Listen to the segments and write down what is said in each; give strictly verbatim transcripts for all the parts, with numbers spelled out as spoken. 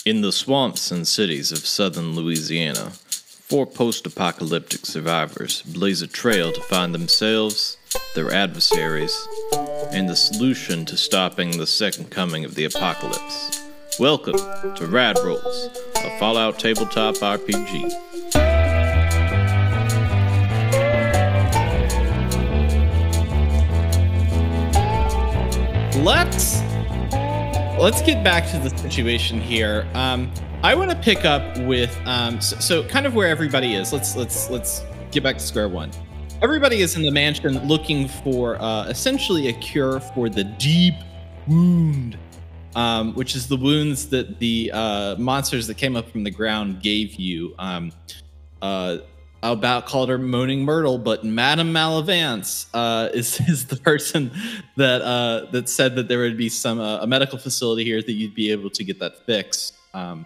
In the swamps and cities of southern Louisiana, four post-apocalyptic survivors blaze a trail to find themselves, their adversaries, and the solution to stopping the second coming of the apocalypse. Welcome to Rad Rolls, a Fallout tabletop R P G. Let's let's get back to the situation here. Um, I want to pick up with um, so, so kind of where everybody is. Let's let's let's get back to square one. Everybody is in the mansion looking for uh, essentially a cure for the deep wound, um, which is the wounds that the uh, monsters that came up from the ground gave you. Um, uh, I about called her Moaning Myrtle, but Madame Malavance uh, is is the person that uh, that said that there would be some uh, a medical facility here that you'd be able to get that fixed. Um,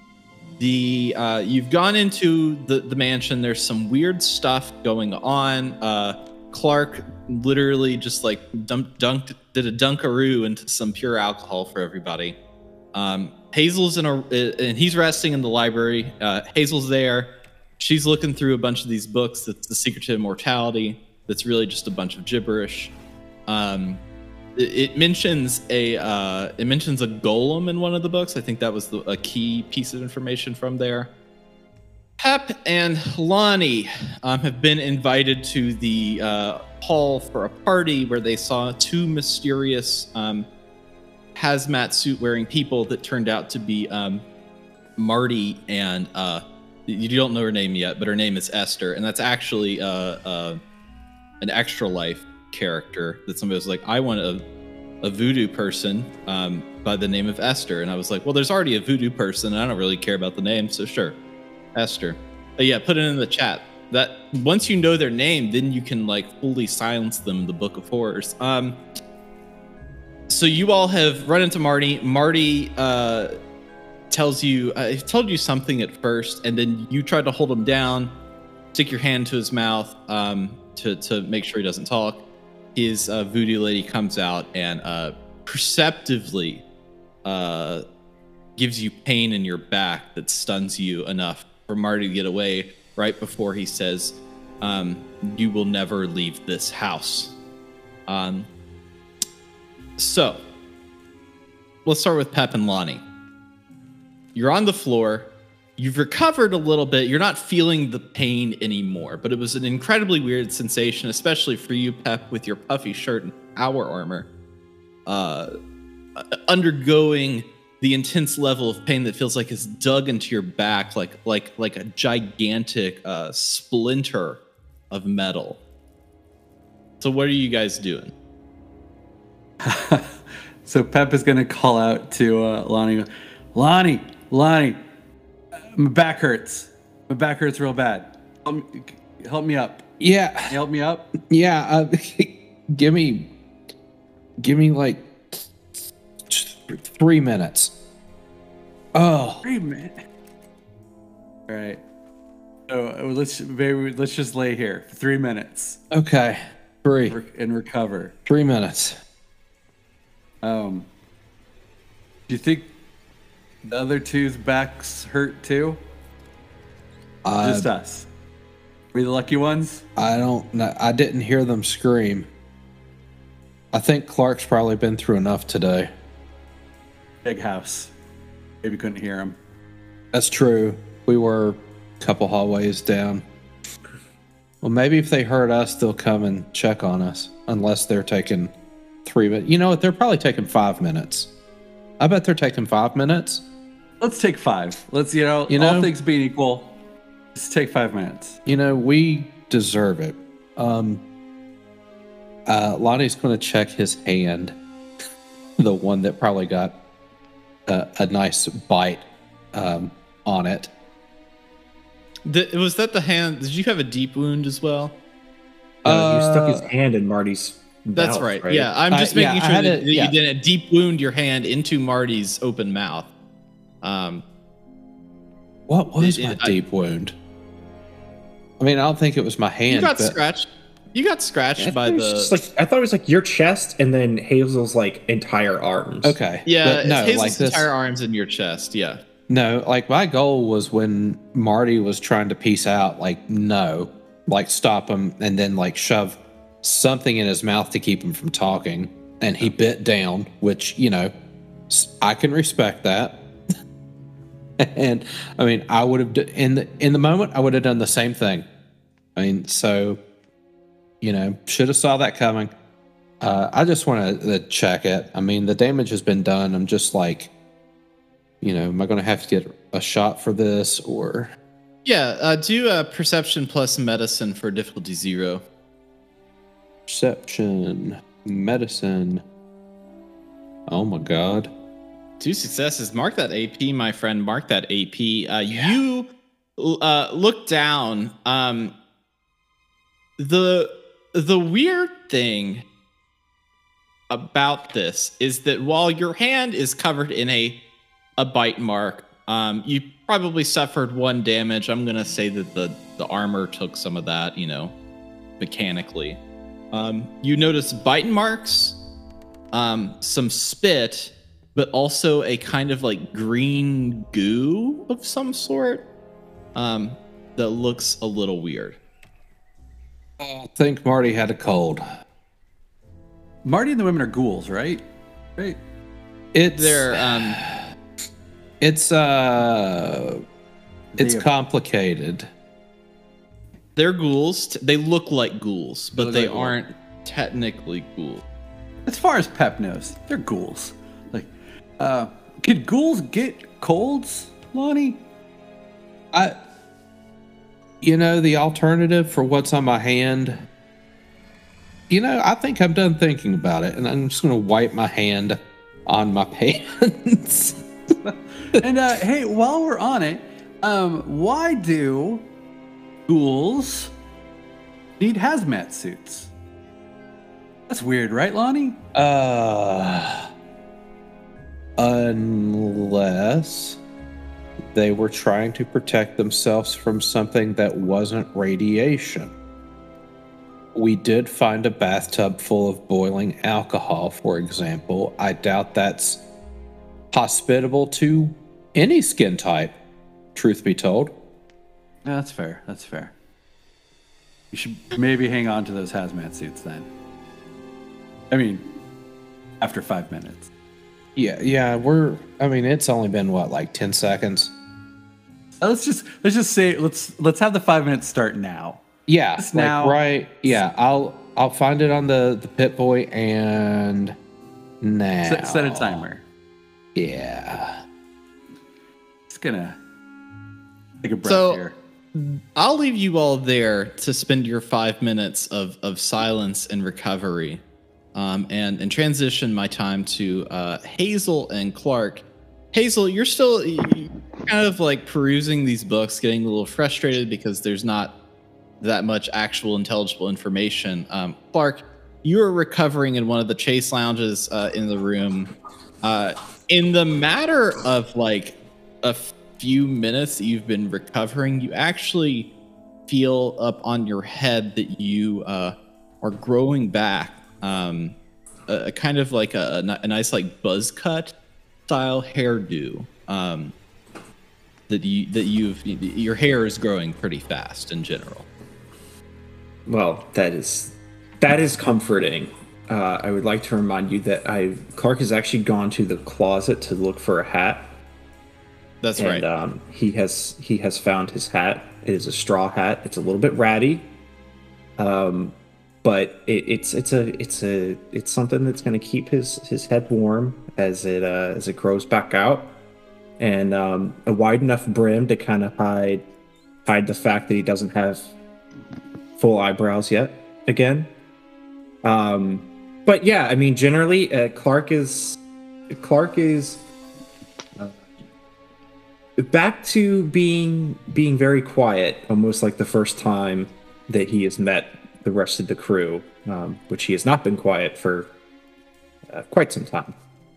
the uh, you've gone into the the mansion. There's some weird stuff going on. Uh, Clark literally just like dumped, dunked did a dunkaroo into some pure alcohol for everybody. Um, Hazel's in a and he's resting in the library. Uh, Hazel's there. She's looking through a bunch of these books. That's The Secret to Immortality. That's really just a bunch of gibberish. Um, it, it mentions a uh, it mentions a golem in one of the books. I think that was the, a key piece of information from there. Pep and Lonnie um, have been invited to the uh, hall for a party where they saw two mysterious um, hazmat suit wearing people that turned out to be um, Marty and. Uh, You don't know her name yet, but her name is Esther, and that's actually uh, uh, an Extra Life character that somebody was like, I want a, a voodoo person um, by the name of Esther. And I was like, well, there's already a voodoo person, and I don't really care about the name, so sure, Esther. But yeah, put it in the chat. That once you know their name, then you can like fully silence them in the Book of Horrors. Um, so you all have run into Marty. Marty... Uh, tells you, uh, he told you something at first, and then you tried to hold him down, stick your hand to his mouth um, to, to make sure he doesn't talk. His uh, voodoo lady comes out and uh, perceptively uh, gives you pain in your back that stuns you enough for Marty to get away right before he says, um, you will never leave this house. Um, so, let's start with Pep and Lonnie. You're on the floor. You've recovered a little bit. You're not feeling the pain anymore, but it was an incredibly weird sensation, especially for you, Pep, with your puffy shirt and power armor, uh, undergoing the intense level of pain that feels like it's dug into your back, like like like a gigantic uh, splinter of metal. So what are you guys doing? So Pep is going to call out to uh, Lonnie. Lonnie, Lonnie, my back hurts. My back hurts real bad. Help me, help me up. Yeah. Can you help me up? Yeah. Uh, give me, give me like three minutes. Oh, three minutes. All right. So let's maybe let's just lay here for three minutes. Okay. Three and recover. Three minutes. Um. Do you think the other two's backs hurt too? Uh, Just us. We the lucky ones? I don't know. I didn't hear them scream. I think Clark's probably been through enough today. Big house. Maybe couldn't hear him. That's true. We were a couple hallways down. Well, maybe if they heard us, they'll come and check on us. Unless they're taking three minutes. You know what? They're probably taking five minutes. I bet they're taking five minutes. Let's take five. Let's, you know, you know, all things being equal, let's take five minutes. You know, we deserve it. Um, uh, Lonnie's going to check his hand, the one that probably got a, a nice bite um, on it. The, was that the hand? Did you have a deep wound as well? Uh, Uh, you stuck his hand in Marty's That's mouth, right. right. Yeah, I'm just Uh, making yeah, I sure had that, a- that yeah. you didn't deep wound your hand into Marty's open mouth. Um, What was it- my it- I- deep wound? I mean, I don't think it was my hand. you got but scratched. You got scratched I by thought it was the. just like I thought it was like your chest and then Hazel's like entire arms. Okay. Yeah, But no, Hazel's like this. entire arms in your chest. Yeah. No, like my goal was when Marty was trying to peace out, like, no, like stop him and then like shove something in his mouth to keep him from talking. And he bit down, which, you know, s- I can respect that. And I mean, I would have, d- in the, in the moment, I would have done the same thing. I mean, so, you know, should have saw that coming. Uh, I just want to check it. I mean, the damage has been done. I'm just like, you know, am I going to have to get a shot for this or? Yeah, uh, do a perception plus medicine for difficulty zero. Perception, medicine. Oh my God. Two successes. Mark that A P, my friend. Mark that A P. Uh, You uh, look down. Um, the the weird thing about this is that while your hand is covered in a a bite mark, um, you probably suffered one damage. I'm gonna say that the the armor took some of that, you know, mechanically. Um, you notice bite marks, um, some spit, but also a kind of like green goo of some sort, um, that looks a little weird. I think Marty had a cold. Marty and the women are ghouls, right? Right. It's They're um, it's uh it's They have- complicated. they're ghouls. T- They look like ghouls, but Look they like ghouls. aren't technically ghouls. As far as Pep knows, they're ghouls. Like, uh, could ghouls get colds, Lonnie? I you know, the alternative for what's on my hand. You know, I think I'm done thinking about it, and I'm just gonna wipe my hand on my pants. And uh, hey, while we're on it, um, why do ghouls need hazmat suits? That's weird, right, Lonnie? Uh, unless they were trying to protect themselves from something that wasn't radiation. We did find a bathtub full of boiling alcohol, for example. I doubt that's hospitable to any skin type, truth be told. Yeah, that's fair. That's fair. You should maybe hang on to those hazmat suits then. I mean, after five minutes. Yeah, yeah, we're, I mean, it's only been what, like ten seconds? Uh, Let's just let's just say let's let's have the five minutes start now. Yeah, Just like now. right. Yeah, I'll I'll find it on the the Pit Boy and now Set, set a timer. Yeah. Just gonna take a breath So- here. I'll leave you all there to spend your five minutes of, of silence and recovery, um, and and transition my time to uh, Hazel and Clark. Hazel, you're still you're kind of like perusing these books, getting a little frustrated because there's not that much actual intelligible information. Um, Clark, you are recovering in one of the chase lounges uh, in the room. Uh, in the matter of like a few minutes that you've been recovering, you actually feel up on your head that you uh, are growing back, um, a, a kind of like a, a ni- a nice like buzz cut style hairdo. Um, that you that you've your hair is growing pretty fast in general. Well, that is that is comforting. Uh, I would like to remind you that I Clark has actually gone to the closet to look for a hat, That's and right. um, he has he has found his hat. It is a straw hat. It's a little bit ratty, um, but it, it's it's a it's a it's something that's going to keep his his head warm as it uh, as it grows back out, and um, a wide enough brim to kind of hide hide the fact that he doesn't have full eyebrows yet again. Um, but yeah, I mean, generally, uh, Clark is Clark is uh, back to being being very quiet, almost like the first time that he has met the rest of the crew, um, which he has not been quiet for uh, quite some time.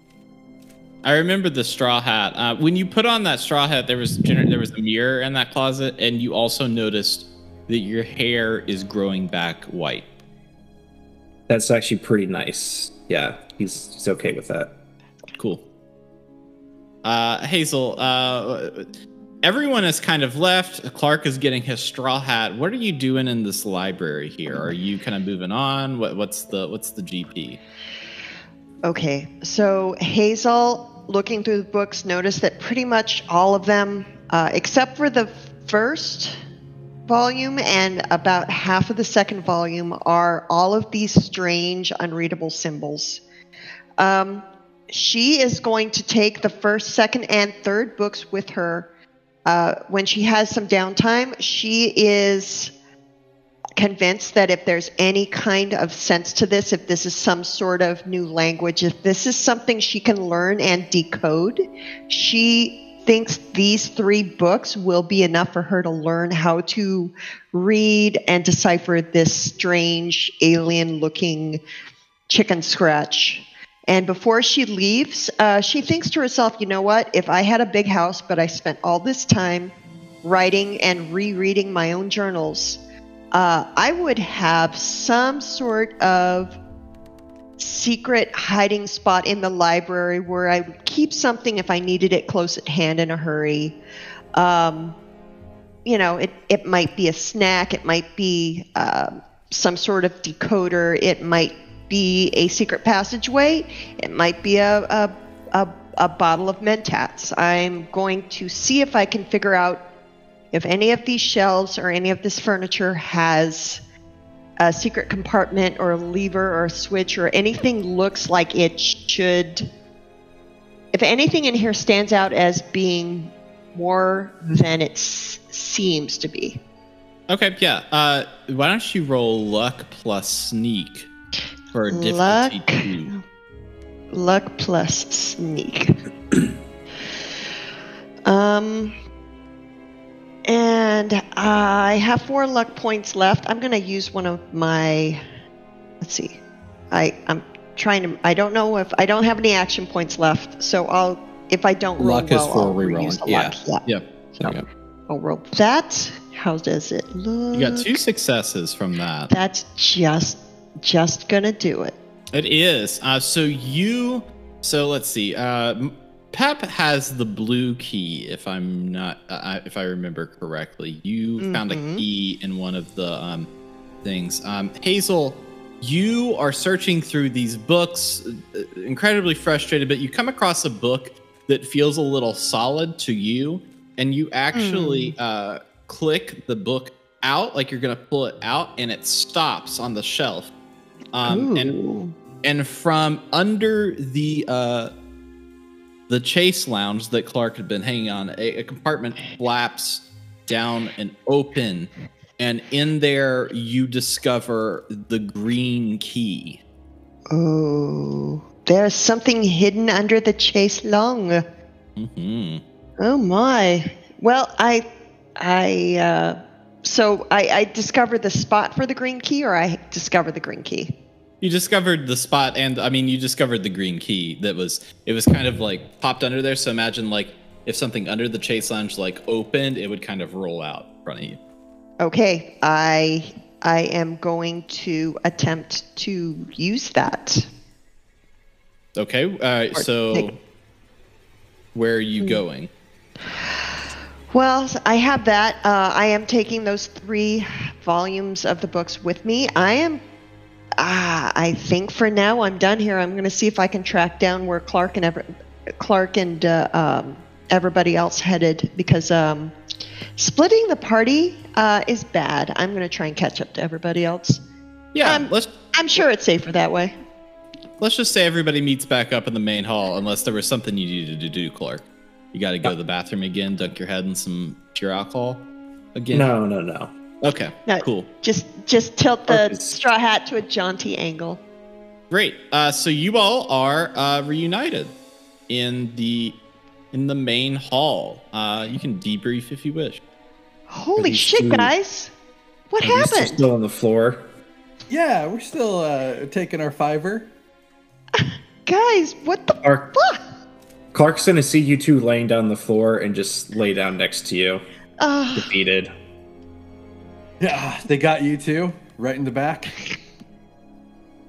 I remember the straw hat. Uh, when you put on that straw hat, there was gener- there was a mirror in that closet, and you also noticed that your hair is growing back white. That's actually pretty nice. Yeah, he's he's okay with that. Cool. Uh, Hazel, uh, everyone has kind of left. Clark is getting his straw hat. What are you doing in this library here? Are you kind of moving on? What, what's the what's the G P? Okay, so Hazel, looking through the books, noticed that pretty much all of them, uh, except for the first volume and about half of the second volume, are all of these strange, unreadable symbols. Um, she is going to take the first, second, and third books with her. Uh, when she has some downtime, she is convinced that if there's any kind of sense to this, if this is some sort of new language, if this is something she can learn and decode, she thinks these three books will be enough for her to learn how to read and decipher this strange alien-looking chicken scratch. And before she leaves, uh, she thinks to herself, you know what, if I had a big house, but I spent all this time writing and rereading my own journals, Uh, I would have some sort of secret hiding spot in the library where I would keep something if I needed it close at hand in a hurry. Um, you know, it, it might be a snack. It might be uh, some sort of decoder. It might be a secret passageway. It might be a, a, a, a bottle of Mentats. I'm going to see if I can figure out if any of these shelves or any of this furniture has a secret compartment or a lever or a switch or anything looks like it should, if anything in here stands out as being more than it s- seems to be. Okay, yeah. Uh, why don't you roll luck plus sneak for difficulty Luck. two? Luck plus sneak. um... And I have four luck points left. I'm going to use one of my, let's see. I, I'm trying to, I don't know if, I don't have any action points left. So I'll, if I don't roll Luck is well, for I'll rerolling. reuse the Yeah. luck. Yeah. Yep. So Yep. I'll roll that. How does it look? You got two successes from that. That's just, just going to do it. It is. Uh, so you, so let's see. Uh, M- Pep has the blue key, if I'm not, uh, if I remember correctly. You found a Mhm. key in one of the um, things. Um, Hazel, you are searching through these books, uh, incredibly frustrated, but you come across a book that feels a little solid to you, and you actually uh, click the book out, like you're going to pull it out, and it stops on the shelf. Um, and Ooh. and from under the uh, the chase lounge that Clark had been hanging on, a, a compartment flaps down and open, and in there you discover the green key. Oh, there's something hidden under the chase long. Mm-hmm. Oh my. Well, I, I, uh, so I, I discovered the spot for the green key, or I discovered the green key? You discovered the spot, and I mean, you discovered the green key that was, it was kind of like popped under there. So imagine like if something under the chase lounge like opened, it would kind of roll out in front of you. Okay, I, I am going to attempt to use that. Okay. All right. Or So take- where are you going? Well, I have that. Uh, I am taking those three volumes of the books with me. I am. Ah, I think for now I'm done here. I'm going to see if I can track down where Clark and Ever- Clark and uh, um, everybody else headed, because um, splitting the party uh, is bad. I'm going to try and catch up to everybody else. Yeah. Um, let's I'm sure it's safer that way. let's just say everybody meets back up in the main hall, unless there was something you needed to do, Clark. You got to go to the bathroom again, dunk your head in some pure alcohol again. No, no, no. Okay. No, Cool. Just just tilt the Focus. straw hat to a jaunty angle. Great. Uh, so you all are uh, reunited in the in the main hall. Uh, you can debrief if you wish. Holy these shit, two- guys! What Are these two happened? still on the floor? Yeah, we're still uh, taking our fiver. Guys, what the Clark, fuck? Clark's gonna see you two laying down the floor and just lay down next to you, Uh, defeated. Yeah, they got you too, right in the back.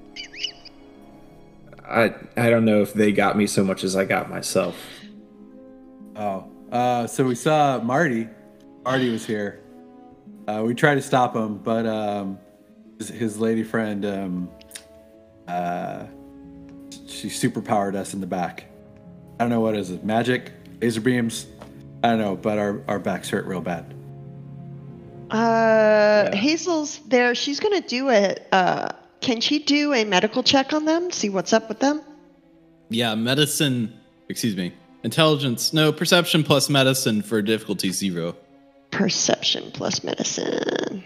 I I don't know if they got me so much as I got myself. Oh, uh, so we saw Marty. Marty was here. Uh, we tried to stop him, but um, his, his lady friend, um, uh, she superpowered us in the back. I don't know what is it, magic, laser beams. I don't know, but our, our backs hurt real bad. Uh, Yeah. Hazel's there. She's gonna do a. Uh, can she do a medical check on them? See what's up with them. Yeah, medicine. Excuse me. Intelligence. No, perception plus medicine for difficulty zero. Perception plus medicine.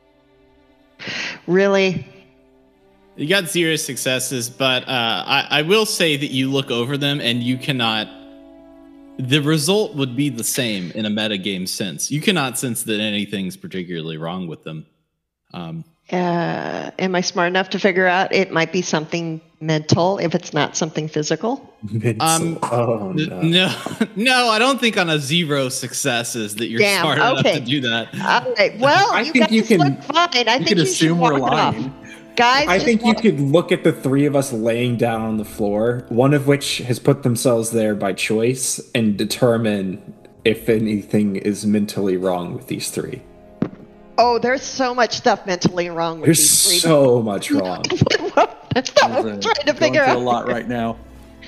Really? You got zero successes, but uh, I, I will say that you look over them and you cannot. The result would be the same in a metagame sense. You cannot sense that anything's particularly wrong with them. Um, Uh, am I smart enough to figure out it might be something mental if it's not something physical? Um, oh n- no. no, no, I don't think on a zero successes that you're Damn, smart enough okay. to do that. All right. Well, I you think guys you can- look fine. I You think could you assume should we're walk it off. lying. Guys, I just think you walk- could look at the three of us laying down on the floor, one of which has put themselves there by choice, and determine if anything is mentally wrong with these three. Oh, there's so much stuff mentally wrong with There's these three. so much wrong. That's not what I'm trying to Going figure through out. a lot right now.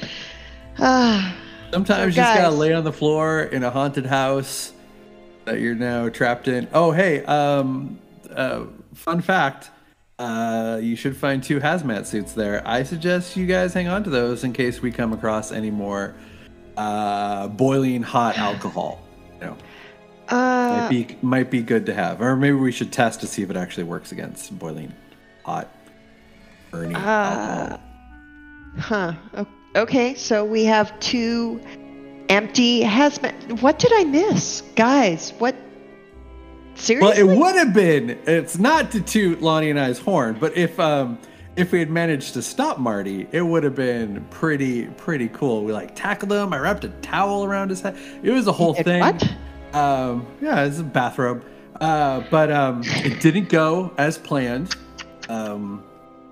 Ah, Sometimes So you just gotta guys- lay on the floor in a haunted house that you're now trapped in. Oh, hey, um, uh, fun fact. Uh, you should find two hazmat suits there. I suggest you guys hang on to those in case we come across any more uh, boiling hot alcohol. You know, might uh, be might be good to have, or maybe we should test to see if it actually works against boiling hot, burning Uh, alcohol. huh. O- Okay, so we have two empty hazmat. What did I miss, guys? What? Well, Seriously? it would have been. It's not to toot Lonnie and I's horn, but if um if we had managed to stop Marty, it would have been pretty pretty cool. We like tackled him. I wrapped a towel around his head. It was a whole Did thing. what? Um, yeah, it's a bathrobe. Uh, but um, it didn't go as planned. Um,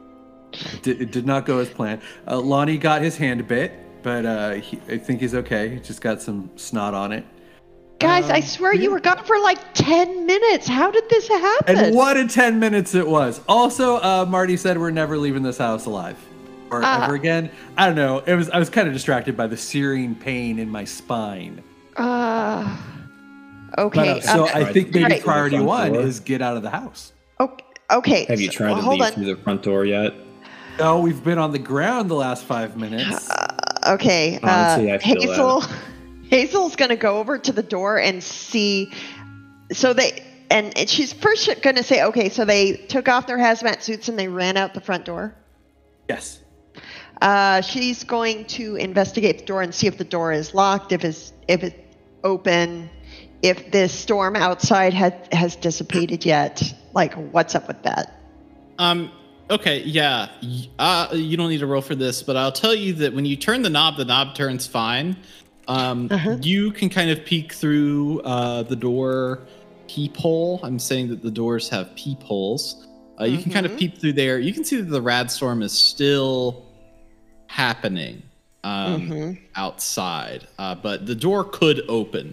it did, it did not go as planned. Uh, Lonnie got his hand bit, but uh, he, I think he's okay. He just got some snot on it. Guys, I Um, swear you yeah. were gone for like ten minutes. How did this happen? And what a ten minutes it was. Also, uh, Marty said we're never leaving this house alive or Uh, ever again. I don't know. It was I was kind of distracted by the searing pain in my spine. Uh, But, okay. uh, so uh, I think maybe Right. priority Front one door. is get out of the house. okay. Okay. Have you so- tried well, to hold leave on. through the front door yet? No, we've been on the ground the last five minutes. Okay. Honestly, uh, I feel Hazel. Hazel's gonna go over to the door and see. So they and, and she's first gonna say, okay, so they took off their hazmat suits and they ran out the front door. Yes. Uh, she's going to investigate the door and see if the door is locked, if it's if it's open, if this storm outside has has dissipated yet. Like, what's up with that? Um. Okay. Yeah. Y- Uh, you don't need to roll for this, but I'll tell you that when you turn the knob, the knob turns fine. Um, Uh-huh. You can kind of peek through uh, the door peephole. I'm saying that the doors have peepholes. Uh, you can kind of Mhm. peep through there. You can see that the rad storm is still happening um, Mhm. outside, uh, but the door could open.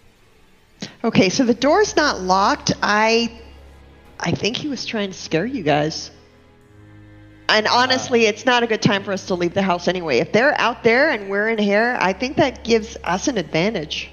Okay, so the door's not locked. I I think he was trying to scare you guys. And honestly, it's not a good time for us to leave the house anyway. If they're out there and we're in here, I think that gives us an advantage.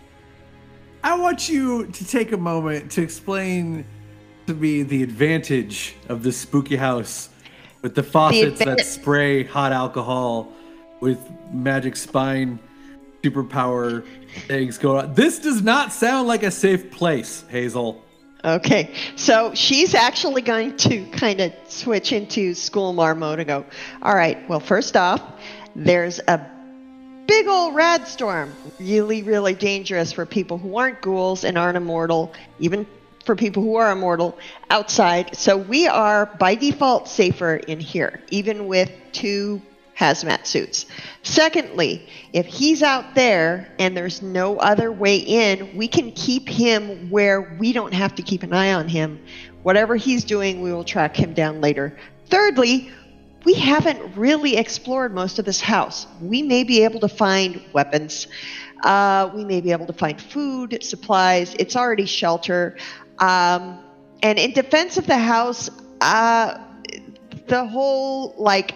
I want you to take a moment to explain to me the advantage of this spooky house with the faucets that advan- spray hot alcohol with magic spine superpower things going on. This does not sound like a safe place, Hazel. Okay, so she's actually going to kind of switch into Schoolmar mode and go, all right, well, first off, there's a big old rad storm. Really, really dangerous for people who aren't ghouls and aren't immortal, even for people who are immortal outside. So we are, by default, safer in here, even with two hazmat suits. Secondly, if he's out there and there's no other way in, we can keep him where we don't have to keep an eye on him. Whatever he's doing, we will track him down later. Thirdly, we haven't really explored most of this house. We may be able to find weapons. Uh, we may be able to find food, supplies. It's already shelter. Um, and in defense of the house, uh, the whole like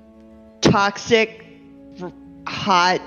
toxic, hot,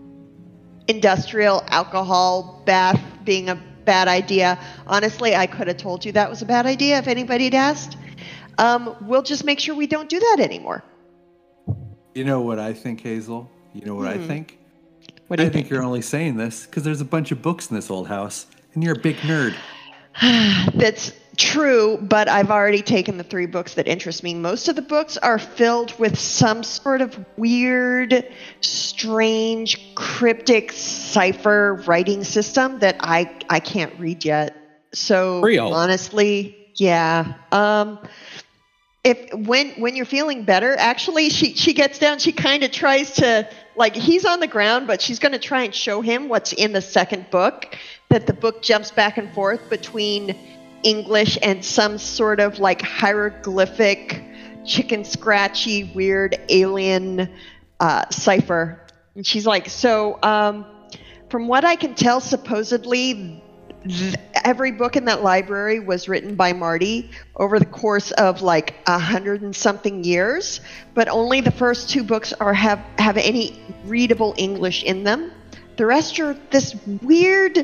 industrial alcohol bath being a bad idea. Honestly, I could have told you that was a bad idea if anybody had asked. Um, we'll just make sure we don't do that anymore. You know what I think, Hazel? You know what Hmm. I think? What do you I think think? you're only saying this because there's a bunch of books in this old house, and you're a big nerd. That's true, but I've already taken the three books that interest me. Most of the books are filled with some sort of weird, strange, cryptic cipher writing system that I I can't read yet. So Creole. honestly, yeah. Um, if when when you're feeling better, actually, she she gets down. She kind of tries to like he's on the ground, but she's going to try and show him what's in the second book. That the book jumps back and forth between English and some sort of like hieroglyphic, chicken scratchy, weird alien uh, cipher. And she's like, so um, from what I can tell, supposedly th- every book in that library was written by Marty over the course of like a hundred and something years, but only the first two books are have, have any readable English in them. The rest are this weird,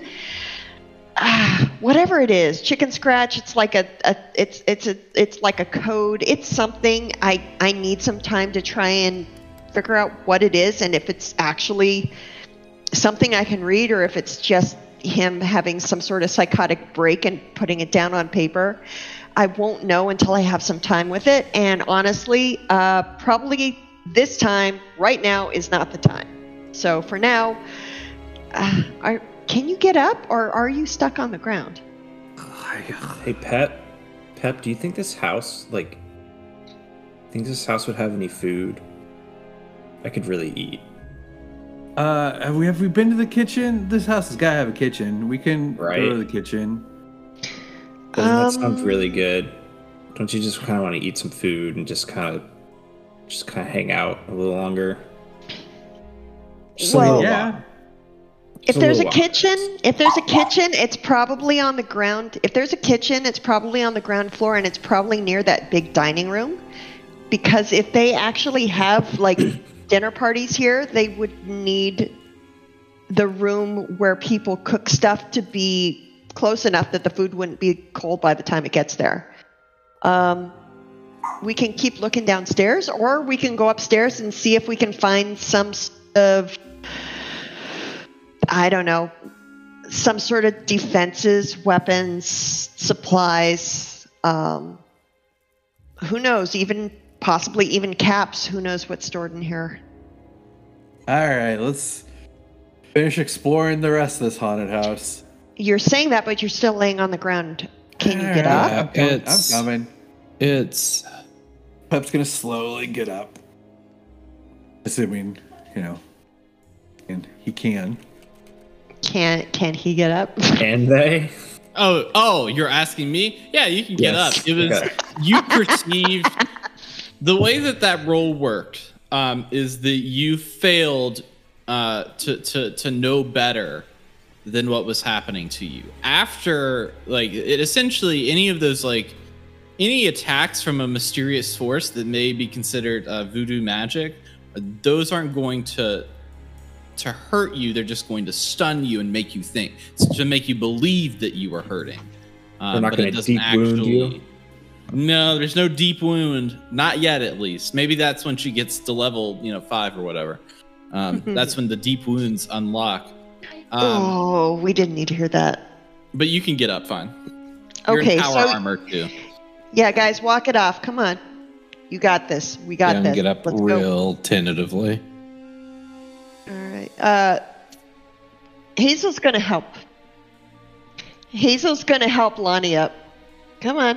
uh, whatever it is, chicken scratch. It's like a, a, it's it's a, it's like a code. It's something. I I need some time to try and figure out what it is, and if it's actually something I can read, or if it's just him having some sort of psychotic break and putting it down on paper. I won't know until I have some time with it. And honestly, uh, probably this time, right now, is not the time. So for now. Uh, are, can you get up, or are you stuck on the ground? Hey, Pep. Pep, do you think this house, like, think this house would have any food I could really eat? Uh, have we have we been to the kitchen? This house has got to have a kitchen. We can Right. go to the kitchen. Doesn't that Um, sound really good? Don't you just kind of want to eat some food and just kind of, just kind of hang out a little longer? Just a Well, little yeah. while. If Just a there's a little while. kitchen, if there's a kitchen, it's probably on the ground. If there's a kitchen, it's probably on the ground floor, and it's probably near that big dining room. Because if they actually have like dinner parties here, they would need the room where people cook stuff to be close enough that the food wouldn't be cold by the time it gets there. Um, we can keep looking downstairs, or we can go upstairs and see if we can find some sort of, I don't know, some sort of defenses, weapons, supplies. Um, who knows? Even possibly even caps. Who knows what's stored in here? All right, let's finish exploring the rest of this haunted house. You're saying that, but you're still laying on the ground. Can you get All up? right, I'm coming. It's- I'm coming. It's Pep's gonna slowly get up, assuming you know, and he can. Can can he get up? Can they? Oh, oh, you're asking me? Yeah, you can get Yes. up. It was Okay. you perceived the way that that roll worked um, is that you failed uh, to to to know better than what was happening to you after like it essentially any of those like any attacks from a mysterious force that may be considered uh, voodoo magic, those aren't going to to hurt you. They're just going to stun you and make you think, to make you believe that you are hurting. Um, They're not but gonna it doesn't deep wound you? No, there's no deep wound. Not yet, at least. Maybe that's when she gets to level, you know, five or whatever. Um, that's when the deep wounds unlock. Um, Oh, we didn't need to hear that. But you can get up fine. You're Okay, in power so armor too. yeah, guys, walk it off. Come on, you got this. We got yeah, this. get up Let's go. real tentatively. All right. Uh, Hazel's gonna help. Hazel's gonna help Lonnie up. Come on.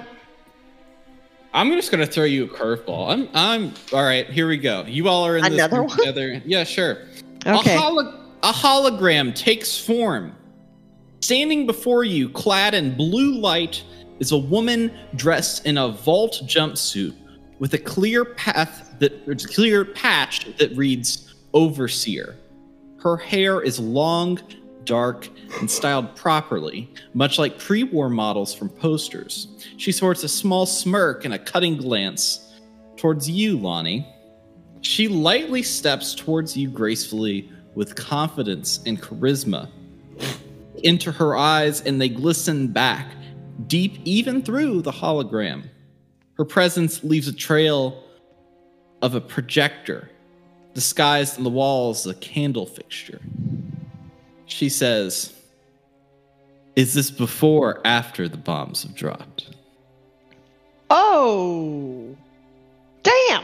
I'm just gonna throw you a curveball. I'm, I'm all right. Here we go. You all are in this Another group one? together. Yeah, sure. Okay. A, holo- a hologram takes form. Standing before you, clad in blue light, is a woman dressed in a vault jumpsuit with a clear path that, there's a clear patch that reads Overseer. Her hair is long, dark, and styled properly, much like pre-war models from posters. She sports a small smirk and a cutting glance towards you, Lonnie. She lightly steps towards you gracefully with confidence and charisma. Into her eyes, and they glisten back, deep even through the hologram. Her presence leaves a trail of a projector, disguised in the walls, a candle fixture. She says, "Is this before or after the bombs have dropped?" Oh, damn.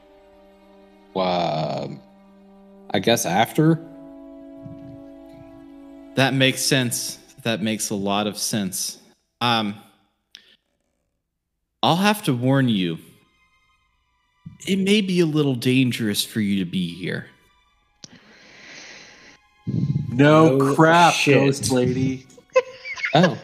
Um, I guess after. That makes sense. That makes a lot of sense. Um, I'll have to warn you. It may be a little dangerous for you to be here. No Oh, crap, shit. ghost lady. Oh.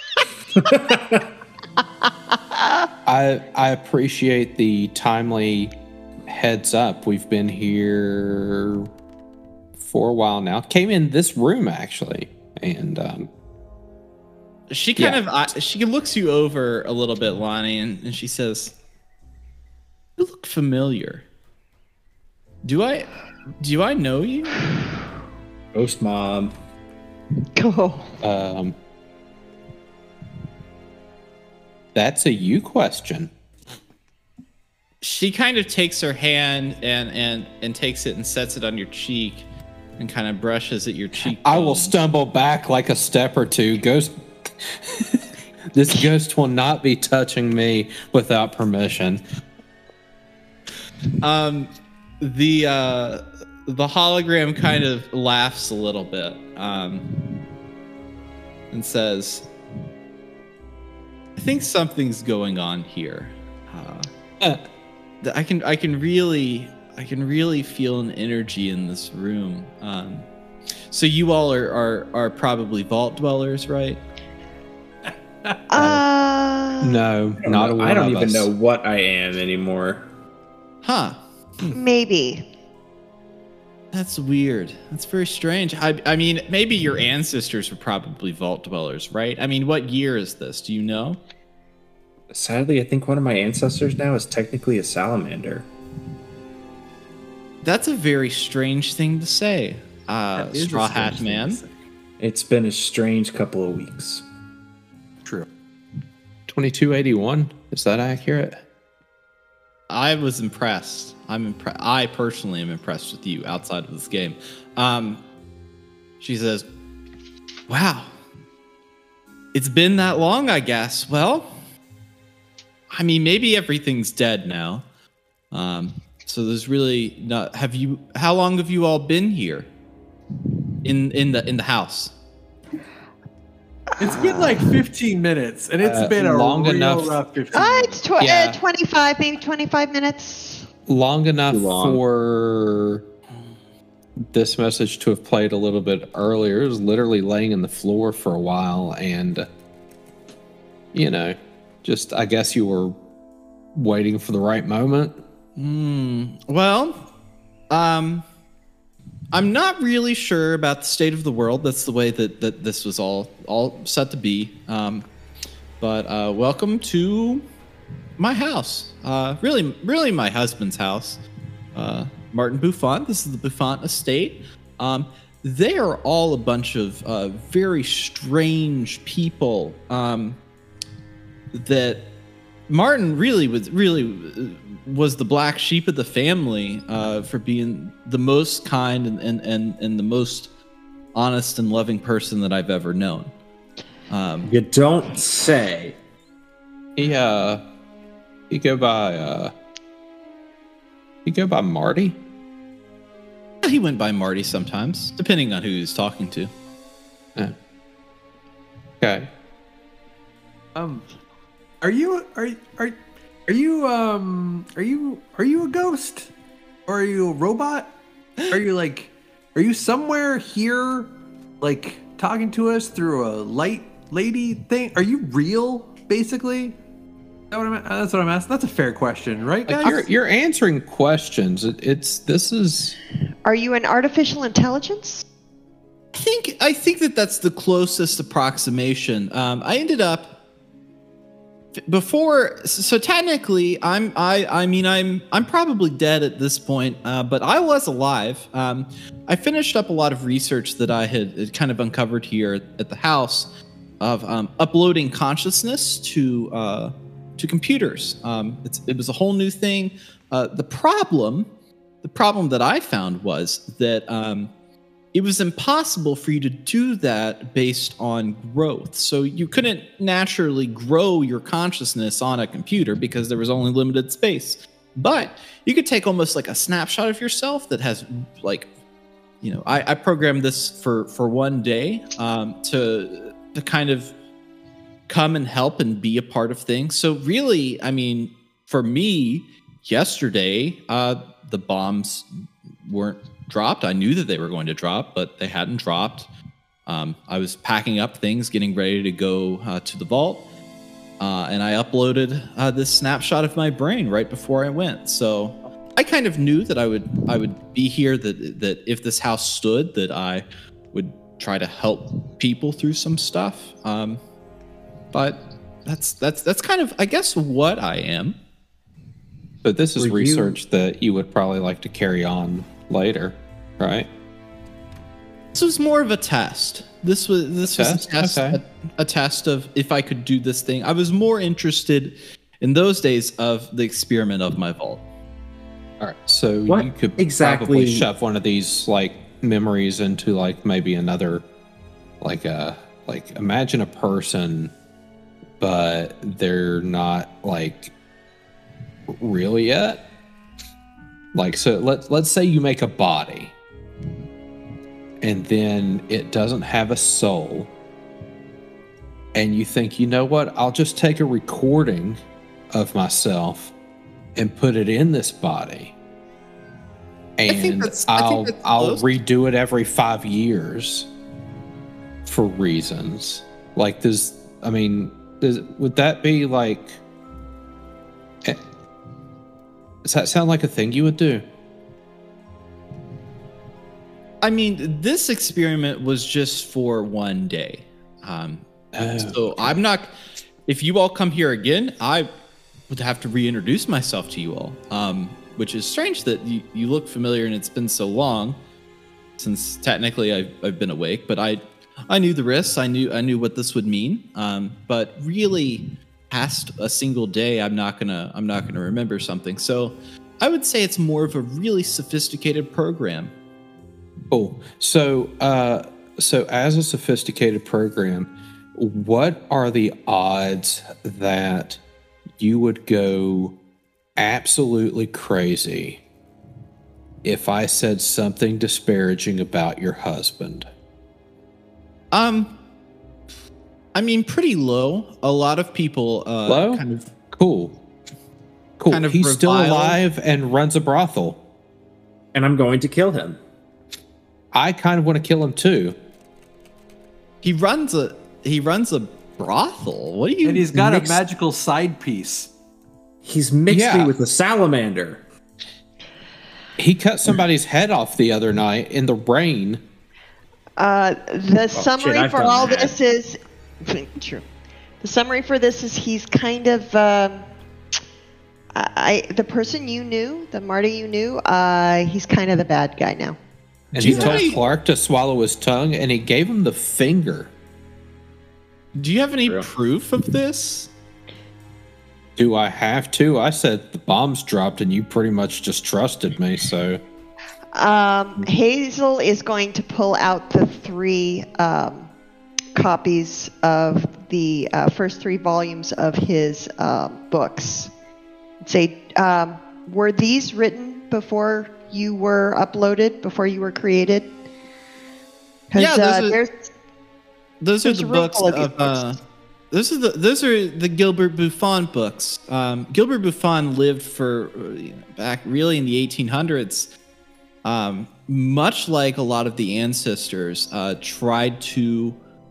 I I appreciate the timely heads up. We've been here for a while now. Came in this room actually, and um, She kind Yeah. of uh, she looks you over a little bit, Lonnie, and, and she says, "You look familiar. Do I do I know you?" Ghost mom. Go. um, that's a you question. She kind of takes her hand and and and takes it and sets it on your cheek and kind of brushes at your cheek. I will stumble back like a step or two. Ghost. This ghost will not be touching me without permission. Um, the uh, the hologram kind of laughs a little bit, um, and says, "I think something's going on here. Uh, Uh, th- I can I can really I can really feel an energy in this room. Um, so you all are are are probably vault dwellers, right?" Uh, no, I don't, not know, one I don't of even us. know what I am anymore. Huh. maybe. That's weird. That's very strange. I, I mean, maybe your ancestors were probably vault dwellers, right? I mean, what year is this? Do you know? Sadly, I think one of my ancestors now is technically a salamander. That's a very strange thing to say, uh, That is a Straw strange Hat thing to Man. say. It's been a strange couple of weeks. True. twenty-two eighty-one. Is that accurate? I was impressed. I'm impressed. I personally am impressed with you outside of this game. Um, she says, "Wow, it's been that long, I guess. Well, I mean, maybe everything's dead now. Um, so there's really not. Have you? How long have you all been here? In in the in the house?" It's been like fifteen minutes, and it's Uh, been a long real enough- rough fifteen Uh, minutes. it's tw- Yeah. uh, twenty-five, maybe twenty-five minutes. Long enough Too long. for this message to have played a little bit earlier. It was literally laying in the floor for a while, and you know, just I guess you were waiting for the right moment. Hmm. Well, um, I'm not really sure about the state of the world. That's the way that, that this was all all set to be. Um, but uh, welcome to my house. Uh, really, really, my husband's house. Uh, Martin Buffon. This is the Buffon estate. Um, they are all a bunch of uh, very strange people. Um, that Martin really was really was the black sheep of the family uh, for being the most kind and, and, and, and the most honest and loving person that I've ever known. Um, You don't say. He uh, he go by uh, he go by Marty. he went by Marty sometimes, depending on who he was talking to. Yeah. Okay. Um, are you are are are you um are you are you a ghost, or are you a robot? Are you like are you somewhere here, like talking to us through a light lady thing? Are you real, basically? Is that what I'm, that's what I'm asking. That's a fair question, right, Like guys? you're you're answering questions. It, it's this is Are you an artificial intelligence? think I think that that's the closest approximation. Um, I ended up before, so technically, I'm I I mean I'm I'm probably dead at this point, uh, but I was alive. Um, I finished up a lot of research that I had, had kind of uncovered here at the house of um, uploading consciousness to uh, to computers. Um, it's, it was a whole new thing. Uh, the problem, the problem that I found was that. Um, It was impossible for you to do that based on growth. So you couldn't naturally grow your consciousness on a computer because there was only limited space. But you could take almost like a snapshot of yourself that has like, you know, I, I programmed this for, for one day um, to, to kind of come and help and be a part of things. So really, I mean, for me, yesterday, uh, the bombs weren't dropped. I knew that they were going to drop, but they hadn't dropped. Um, I was packing up things, getting ready to go uh, to the vault, uh, and I uploaded uh, this snapshot of my brain right before I went. So I kind of knew that I would I would be here. That that if this house stood, that I would try to help people through some stuff. Um, but that's that's that's kind of, I guess, what I am. But this is Were you- research that you would probably like to carry on later, right? This was more of a test. This was this was Test? a test, Okay. a, a test of if I could do this thing. I was more interested in those days of the experiment of my vault. All right. So What you could exactly- probably shove one of these like memories into like maybe another, like a like imagine a person, but they're not like real yet. Like, so let's let's say you make a body and then it doesn't have a soul, and you think, you know what, I'll just take a recording of myself and put it in this body, I think and that's- I think I'll that's I'll close. redo it every five years for reasons. Like, does I mean, does would that be like? eh, Does that sound like a thing you would do? I mean, this experiment was just for one day. Um, Oh, so I'm not. If you all come here again, I would have to reintroduce myself to you all. Um, which is strange that you, you look familiar and it's been so long since technically I've, I've been awake. But I I knew the risks. I knew I knew what this would mean. Um, but really, past a single day, I'm not gonna I'm not gonna remember something. So I would say it's more of a really sophisticated program. Cool. So, uh, so as a sophisticated program, what are the odds that you would go absolutely crazy if I said something disparaging about your husband? Um, I mean, pretty low. A lot of people uh, Low? kind of Cool. Cool. Kind of He's still revile- alive and runs a brothel. And I'm going to kill him. I kind of want to kill him too. he runs a he runs a brothel. What do you? And he's got mixed- a magical side piece. He's mixed Yeah. me with a salamander. He cut somebody's head off the other night in the rain. Uh, the summary I've for done all that. this is true. The summary for this is he's kind of um, I the person you knew, the Marty you knew. Uh, he's kind of the bad guy now. And Do he you told have any- Clark to swallow his tongue, and he gave him the finger. Do you have any Real. proof of this? Do I have to? I said the bombs dropped, and you pretty much just trusted me. So Um, Hazel is going to pull out the three um, copies of the uh, first three volumes of his uh, books. Say, um, were these written before you were uploaded, before you were created? 'Cause, Yeah, those uh, are- there's Those are There's the a room books full of these of. Uh, those are the those are the Gilbert Buffon books. Um, Gilbert Buffon lived for uh, you know, back really in the eighteen hundreds. Um, much like a lot of the ancestors, uh, tried to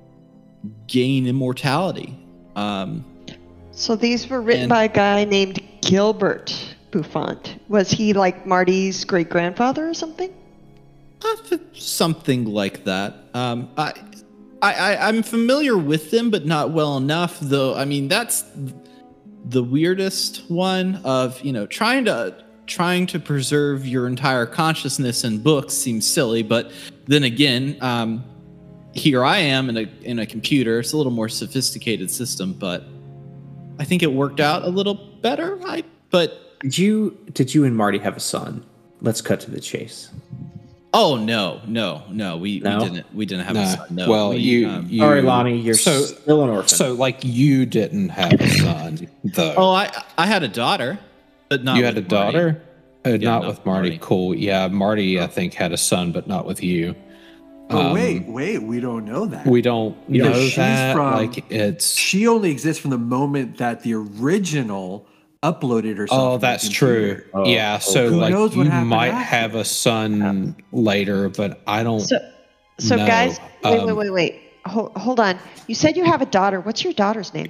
gain immortality. Um, So these were written And- by a guy named Gilbert Buffon. Was he like Marty's great grandfather or something? uh, something like that. Um, I, I, I, I'm familiar with them, but not well enough. Though, I mean, that's the weirdest one. Of you know, trying to trying to preserve your entire consciousness in books seems silly, but then again, um, here I am in a in a computer. It's a little more sophisticated system, but I think it worked out a little better. I but Did you did you and Marty have a son? Let's cut to the chase. oh no, no, no, we, No? we didn't we didn't have No. a son. No, Well, we, you, um, you. Sorry, Lonnie, you're so still an orphan. so like you didn't have a son though. oh, I I had a daughter, but not you had a with Marty. daughter. Uh, Yeah, not not with with Marty. Marty. Cool. Yeah, Marty, I think, had a son, but not with you. Oh Um, wait, wait, we don't know that. We don't Because know she's that. from- like it's. She only exists from the moment that the original uploaded herself. Oh, from the that's true. computer. Oh, yeah. So Who like knows what you happened might after? have a son later, but I don't. So, so No, guys, wait, um, wait, wait, wait. Hold, hold on. You said you have a daughter. What's your daughter's name?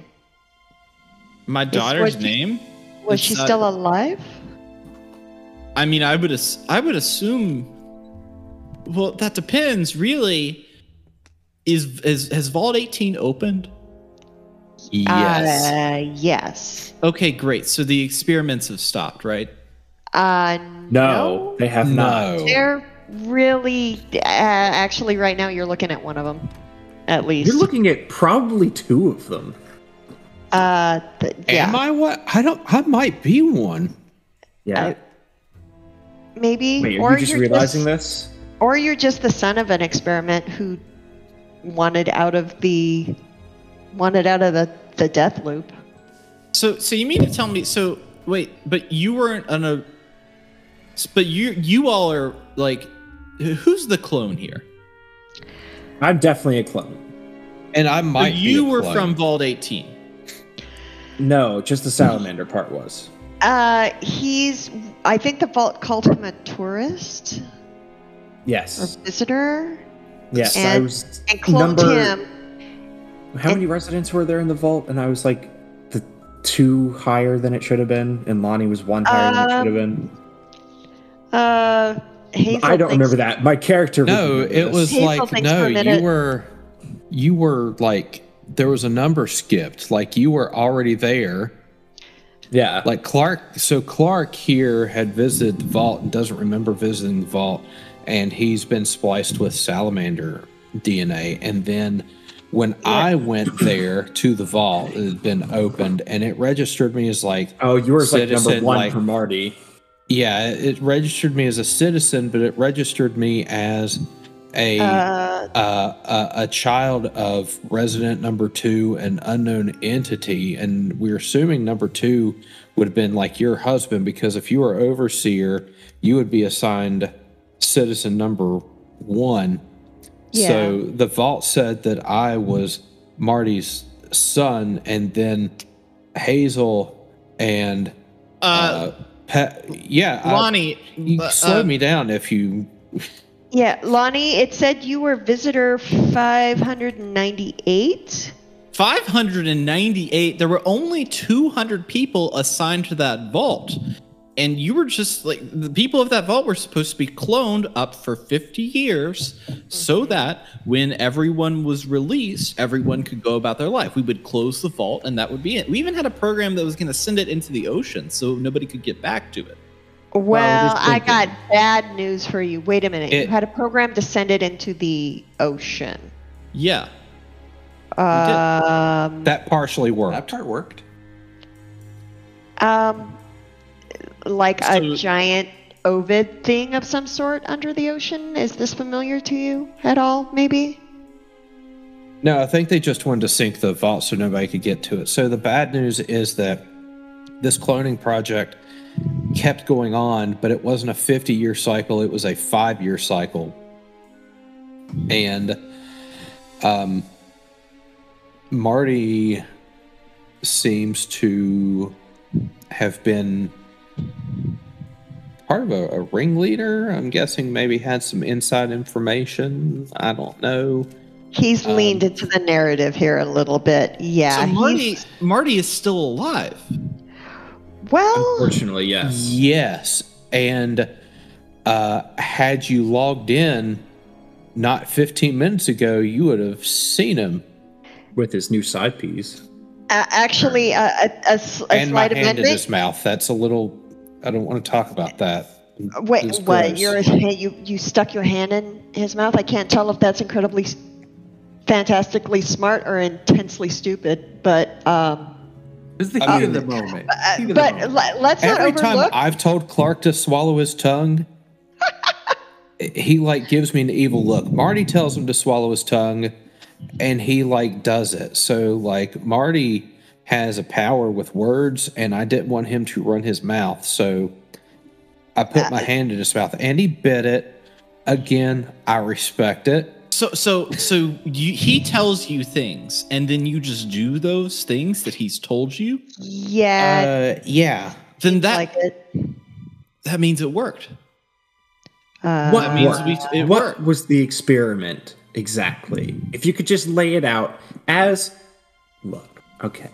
My daughter's what you- name? Was It's, she uh, still alive? I mean, I would ass- I would assume. Well, that depends, really. Is is has Vault eighteen opened? Yes. Uh, yes. Okay, great. So the experiments have stopped, right? Uh, no, they have not. no. They're really, uh, actually, right now you're looking at one of them, at least. You're looking at probably two of them. Uh, th- yeah, Am I what? I don't. I might be one. Yeah. I- maybe. Wait, are or you just you're realizing this? Or you're just the son of an experiment who wanted out of the, wanted out of the the death loop. So so you mean to tell me? So wait, but you weren't on a. But you you all are like, who's the clone here? I'm definitely a clone. And I So might. be you a were clone. from Vault eighteen. No, just the salamander part was. Uh, he's. I think the vault called him a tourist or Yes. visitor, Yes. I and- was and cloned number. him. How many residents were there in the vault? And I was like the two higher than it should have been, and Lonnie was one higher than it should have been. Uh, Hazel I don't thinks- remember that. My character. would No, remember it this. was Hazel like thinks no. for a You minute- were. You were like there was a number skipped. Like you were already there. Yeah. Like Clark, so Clark here had visited the vault and doesn't remember visiting the vault, and he's been spliced with salamander D N A. And then when I went there to the vault, it had been opened, and it registered me as like, Oh, you were like number citizen, one like- for Marty. yeah, it registered me as a citizen, but it registered me as a Uh, uh, a, a child of resident number two, an unknown entity, and we're assuming number two would have been like your husband, because if you were overseer, you would be assigned citizen number one. So the vault said that I was Marty's son, and then Hazel and Uh, uh, Pe- yeah, I- Lonnie, you uh, slow uh, me down if you. yeah, Lonnie. It said you were visitor five hundred ninety-eight. five hundred ninety-eight. There were only two hundred people assigned to that vault. And you were just like, the people of that vault were supposed to be cloned up for fifty years so that when everyone was released, everyone could go about their life. We would close the vault and that would be it. We even had a program that was going to send it into the ocean so nobody could get back to it. Well, just I thinking. got bad news for you. Wait a minute. It- you had a program to send it into the ocean. Yeah. Um, That partially That worked. part worked. um, like So- a giant ovid thing of some sort under the ocean. Is this familiar to you at all? Maybe. No, I think they just wanted to sink the vault so nobody could get to it. So the bad news is that this cloning project kept going on, but it wasn't a fifty-year cycle, it was a five-year cycle. And um, Marty seems to have been part of a, a ringleader. I'm guessing maybe had some inside information. I don't know. He's Um, leaned into the narrative here a little bit. Yeah. so Marty, he's- Marty is still alive. well, Unfortunately, yes. Yes, and uh, had you logged in not fifteen minutes ago, you would have seen him. With his new side piece. Uh, actually, uh, a, a, s- a And my slight hand in amendment. his mouth. That's a little, I don't want to talk about that. Wait, It's what? gross. You're you you stuck your hand in his mouth? I can't tell if that's incredibly, s- fantastically smart or intensely stupid. But um, This is the I heat of mean- the moment. uh, Heat of the but moment. le- let's not Every time overlook. I've told Clark to swallow his tongue, he like gives me an evil look. Marty tells him to swallow his tongue, and he like does it. So like Marty has a power with words, and I didn't want him to run his mouth, so I put my hand in his mouth, and he bit it. Again, I respect it. So so so you, he tells you things, and then you just do those things that he's told you. Yeah, Uh, yeah. Then that like it. that means it worked. Uh, What That means worked? we, it what worked. was the experiment exactly? If you could just lay it out as, look, okay,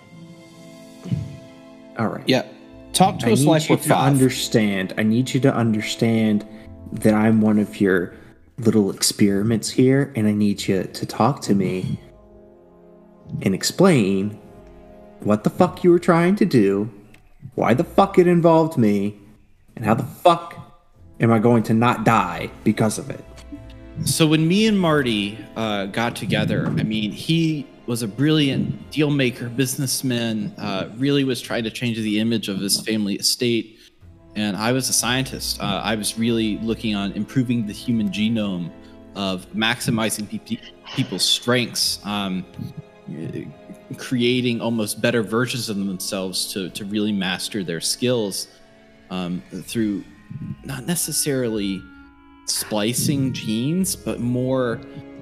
all right, Yeah. Talk to I us need like you we're to five. understand. I need you to understand that I'm one of your little experiments here, and I need you to talk to me and explain what the fuck you were trying to do, why the fuck it involved me, and how the fuck am I going to not die because of it? So when me and Marty uh, got together, I mean, he was a brilliant deal maker, businessman, uh, really was trying to change the image of his family estate. And I was a scientist. Uh, I was really looking on improving the human genome, of maximizing pe- people's strengths, um, creating almost better versions of themselves to, to really master their skills um, through not necessarily splicing genes, but more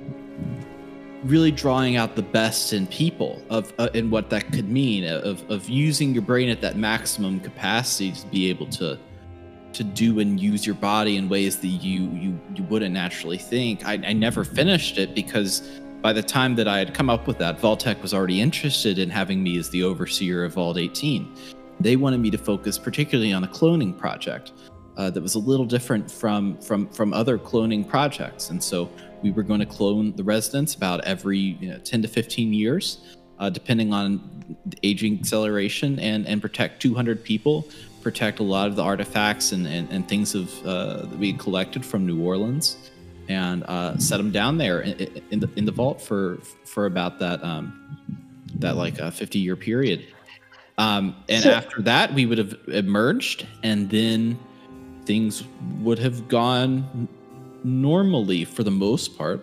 really drawing out the best in people of uh, and what that could mean of, of using your brain at that maximum capacity to be able to to do and use your body in ways that you you, you wouldn't naturally think. I, I never finished it because by the time that I had come up with that, Vault-Tec was already interested in having me as the overseer of Vault eighteen. They wanted me to focus particularly on a cloning project uh, that was a little different from from from other cloning projects, and so we were going to clone the residents about every you know, ten to fifteen years, uh, depending on the aging acceleration, and, and protect two hundred people, protect a lot of the artifacts and, and, and things of, uh, that we had collected from New Orleans, and uh, set them down there in, in, the, in the vault for for about that, um, that like a fifty year period. Um, and So- after that, we would have emerged, and then things would have gone normally for the most part.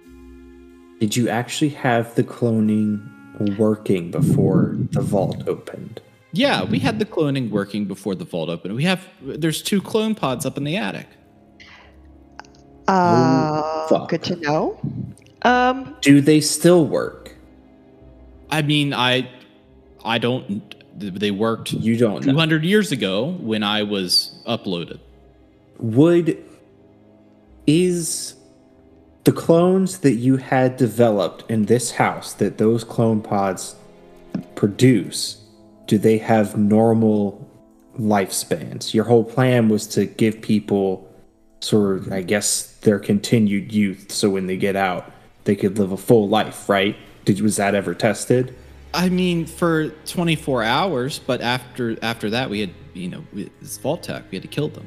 Did you actually have the cloning working before the vault opened? Yeah, we had the cloning working before the vault opened. We have there's two clone pods up in the attic. uh, fuck. good to know. Um, Do they still work? I mean, I I don't they worked You don't know. two hundred years ago when I was uploaded. Would is the clones that you had developed in this house that those clone pods produce, do they have normal lifespans? Your whole plan was to give people sort of, I guess, their continued youth, so when they get out, they could live a full life, right? Did was that ever tested? I mean, for twenty-four hours, but after after that, we had you know we, it's Vault-Tec. We had to kill them.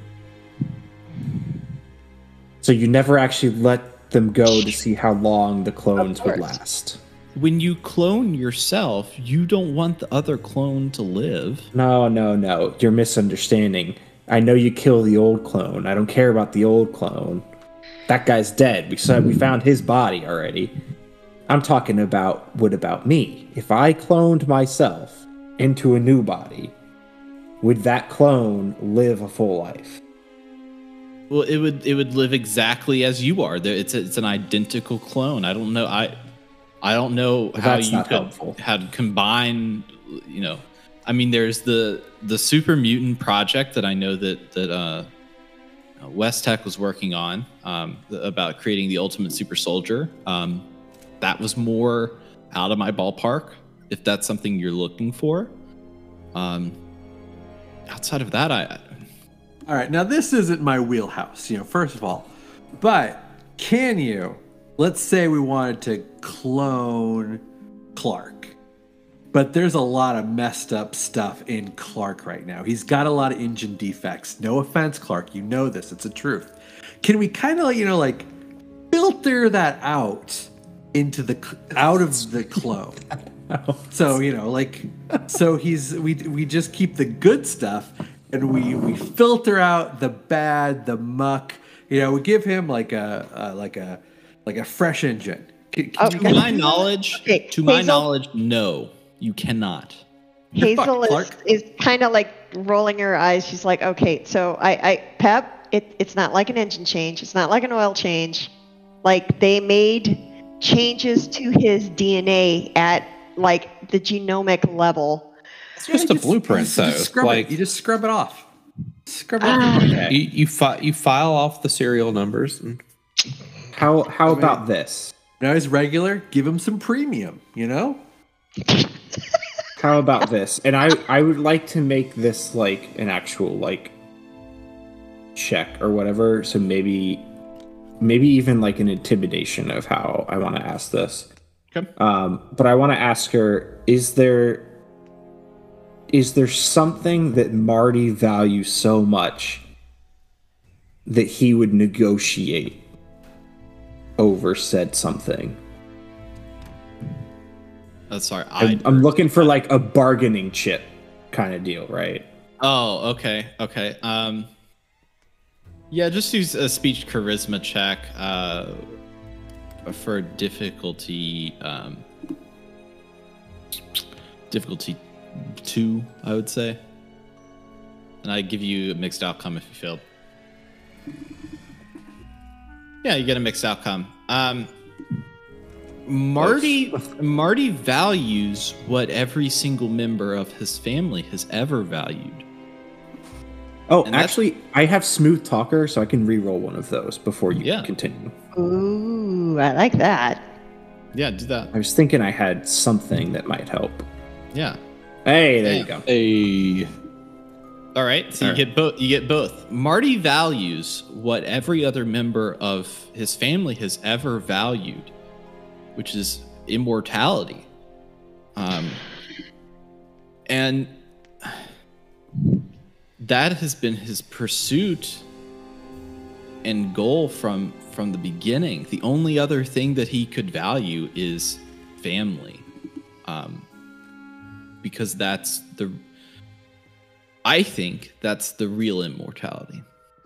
So you never actually let them go to see how long the clones would course. last? When you clone yourself, you don't want the other clone to live. No, no, no. You're misunderstanding. I know you kill the old clone. I don't care about the old clone. That guy's dead. We saw we found his body already. I'm talking about what about me? If I cloned myself into a new body, would that clone live a full life? Well, it would it would live exactly as you are. There, it's a, it's an identical clone. I don't know. I I don't know how that's you not could helpful. how to combine. You know, I mean, there's the the super mutant project that I know that that uh, West Tech was working on um, about creating the ultimate super soldier. Um, that was more out of my ballpark, if that's something you're looking for. Um, outside of that, I All right, now this isn't my wheelhouse, you know, first of all. But can you, let's say we wanted to clone Clark, but there's a lot of messed up stuff in Clark right now. He's got a lot of engine defects. No offense, Clark, you know this, it's a truth. Can we kind of, you know, like filter that out into the, out of the clone? So, you know, like, so he's, we, we just keep the good stuff and we, we filter out the bad, the muck, you know, we give him like a, uh, like a, like a fresh engine. Can, can Okay. To my knowledge, Okay, to my Hazel? knowledge, no, you cannot. Hazel is, Clark. is kind of like rolling her eyes. She's like, okay, so I, I Pep, it, it's not like an engine change. It's not like an oil change. Like they made changes to his D N A at like the genomic level. It's just a blueprint, you though. just scrub Like it. You just scrub it off. Scrub it Ah. off. Okay. you, you, fi- you file off the serial numbers. And How how about this? Now he's regular. Give him some premium. You know. How about this? And I I would like to make this like an actual like check or whatever. So maybe maybe even like an intimidation of how I want to ask this. Okay. Um, but I want to ask her: Is there is there something that Marty values so much that he would negotiate over said something? Oh, sorry. I, I'm, I'm looking for like a bargaining chip kind of deal, right? oh, okay. Okay. Um, yeah, just use a speech charisma check uh, for difficulty. Um, difficulty two, I would say. And I give you a mixed outcome if you failed. Yeah, you get a mixed outcome. Um, Marty Marty values what every single member of his family has ever valued. Oh, And that's- actually, I have Smooth Talker, so I can re-roll one of those before you Yeah. continue. Ooh, I like that. Yeah, do that. I was thinking I had something that might help. Yeah. Hey, there Yeah. you go. a All right, so All you right. get both. You get both. Marty values what every other member of his family has ever valued, which is immortality. Um, and that has been his pursuit and goal from from the beginning. The only other thing that he could value is family, um, because that's the. I think that's the real immortality.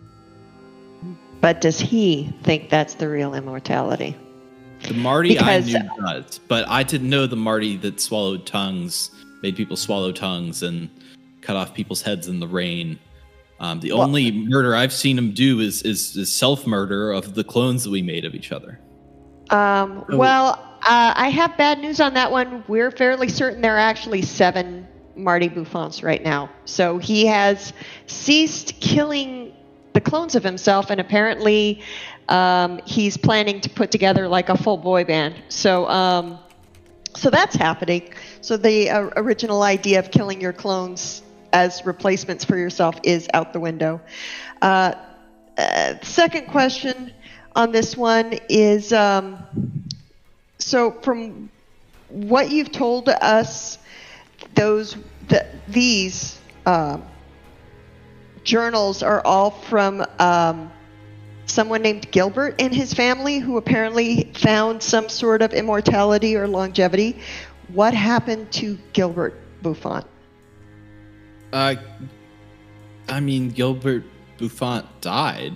But does he think that's the real immortality? The Marty Because- I knew does, but I didn't know the Marty that swallowed tongues, made people swallow tongues, and cut off people's heads in the rain. Um, the Well- only murder I've seen him do is, is, is self-murder of the clones that we made of each other. Um, Oh. well, uh, I have bad news on that one. We're fairly certain there are actually seven Marty Bouffants right now. So he has ceased killing the clones of himself, and apparently um, he's planning to put together like a full boy band. So, um, so that's happening. So the uh, original idea of killing your clones as replacements for yourself is out the window. Uh, uh, second question on this one is, um, so from what you've told us, those the, these um, journals are all from um, someone named Gilbert and his family, who apparently found some sort of immortality or longevity. What happened to Gilbert Bouffant? Uh, I mean, Gilbert Bouffant died.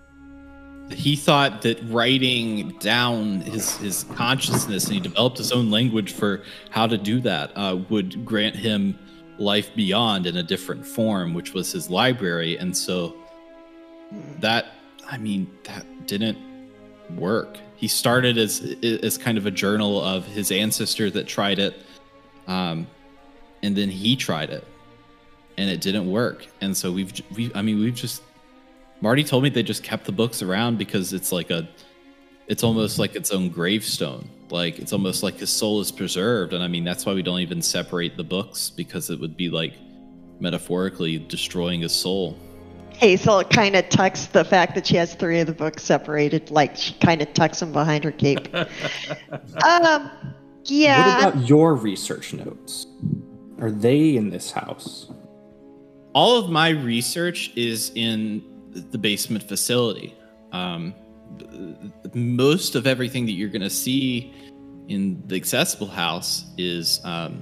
He thought that writing down his, his consciousness, and he developed his own language for how to do that, uh, would grant him life beyond in a different form, which was his library. And so that, I mean, that didn't work. He started as as kind of a journal of his ancestor that tried it, um, and then he tried it, and it didn't work. And so we've, we, I mean, we've just, Marty told me they just kept the books around because it's like a, it's almost like its own gravestone. Like it's almost like his soul is preserved. And I mean, that's why we don't even separate the books, because it would be like metaphorically destroying his soul. Hazel kind of tucks the fact that she has three of the books separated, like she kind of tucks them behind her cape. um, yeah. What about your research notes? Are they in this house? All of my research is in the basement facility. Um, most of everything that you're going to see in the accessible house is, um,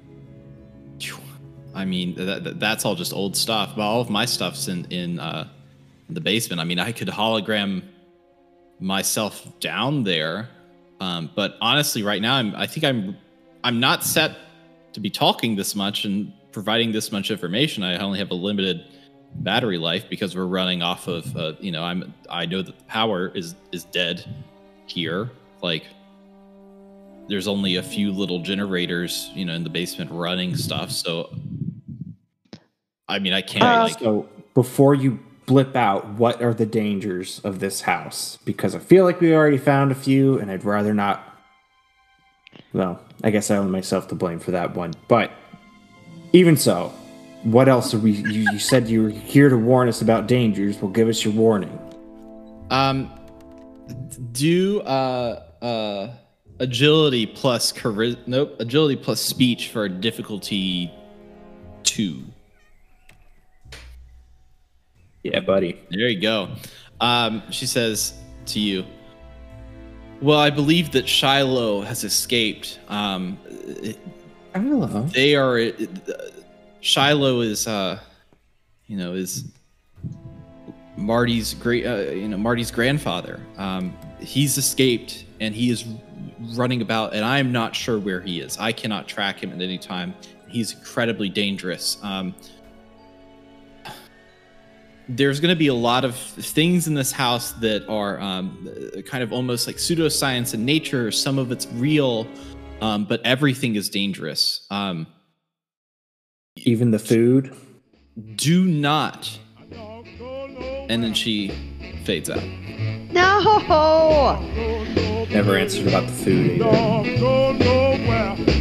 I mean, that, that's all just old stuff. But all of my stuff's in in uh, the basement. I mean, I could hologram myself down there, um, but honestly, right now, I'm I think I'm I'm not set to be talking this much and providing this much information. I only have a limited battery life because we're running off of uh, you know I'm I know that the power is is dead here. Like, there's only a few little generators, you know, in the basement running stuff. So, I mean, I can't. Uh, like, So before you blip out, what are the dangers of this house? Because I feel like we already found a few, and I'd rather not. Well, I guess I own myself to blame for that one. But even so, what else are we? You, you said you were here to warn us about dangers. Well, give us your warning. um, do uh uh. agility plus chari- nope agility plus speech for difficulty two. Yeah, buddy. There you go. Um, she says to you, well, I believe that Shiloh has escaped. Um, Hello. they are uh, Shiloh is uh you know is Marty's great uh, you know Marty's grandfather. Um, he's escaped and he is running about, and I'm not sure where he is. I cannot track him at any time. He's incredibly dangerous. Um, there's going to be a lot of things in this house that are um, kind of almost like pseudoscience in nature. Some of it's real, um, but everything is dangerous. Um, Even the food. do not. And then she fades out. No! Never answered about the food either. Don't go nowhere.